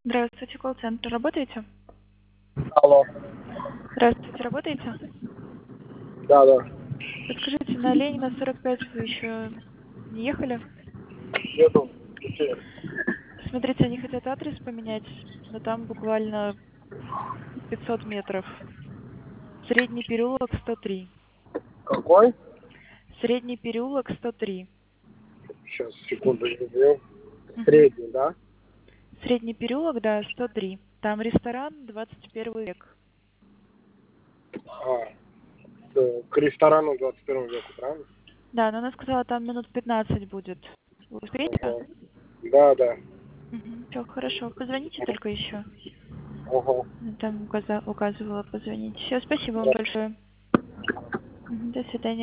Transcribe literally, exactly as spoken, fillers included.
Здравствуйте, колл-центр. Работаете? Алло. Здравствуйте, работаете? Да, да. Подскажите, на Ленина сорок пять вы еще не ехали? Еду. Где? Смотрите, они хотят адрес поменять, но там буквально пятьсот метров. Средний переулок сто три. Какой? Средний переулок сто три. Сейчас, секунду, не сделал. Мгм. Средний, да? Средний переулок, да, сто три. Там ресторан двадцать первый век. А, да, к ресторану двадцать первому веку, правильно? Да, но она сказала, там минут пятнадцать будет. Вы успеете? Ага. Да, да. Угу. Все, хорошо. Позвоните только еще. Ага. Там указа- указывала позвонить. Все, спасибо вам Да. большое. Мгм, до свидания.